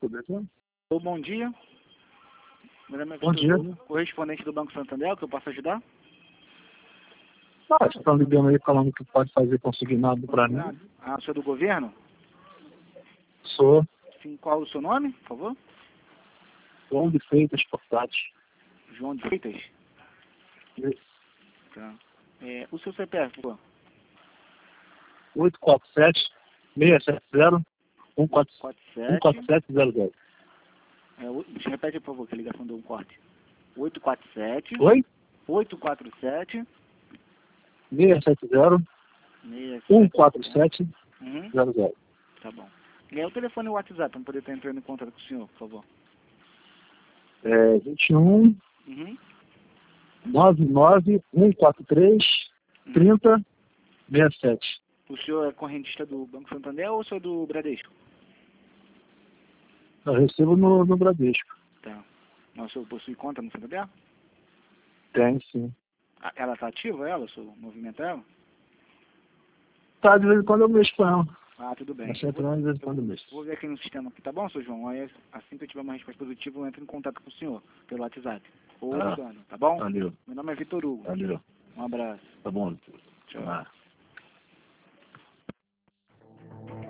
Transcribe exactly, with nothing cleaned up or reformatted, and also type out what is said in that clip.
cobertura? Ô, bom dia. Meu nome é Bom Vitor dia. Hugo, correspondente do Banco Santander, o que eu posso ajudar? Ah, você está ligando aí falando que pode fazer consignado para mim? Ah, o senhor do governo? Sou Sim, qual o seu nome, por favor? João de Freitas Portati. João de Freitas? Tá. É, o seu C P F, por favor? oito quatro sete, seis sete zero, um quatro sete zero zero. É, o- repete, por favor, que a ligação deu um corte. oito quatro sete. Oi? oito quatro sete. seis sete zero, um quatro sete Uhum. zero zero. Tá bom. E aí o telefone e o WhatsApp, para poder estar entrando em contato com o senhor, por favor. É vinte e um, Uhum. nove nove, um quatro três, trinta, sessenta e sete. O senhor é correntista do Banco Santander ou o senhor é do Bradesco? Eu recebo no, no Bradesco. Tá. Mas o senhor possui conta no Santander? Tem, sim. Ah, ela está ativa, ela? O senhor movimenta ela? Tá, de vez em quando eu mexo com ela. Ah, tudo bem. Mas Eu sempre vou, de vez em quando eu mexo. vou ver aqui no sistema aqui, tá bom, seu João? Aí, assim que eu tiver uma resposta positiva, eu entro em contato com o senhor pelo WhatsApp. Ou Ah, ligando, tá bom? valeu. Meu nome é Vitor Hugo. Valeu. Um abraço. Tá bom. Tchau. Ah.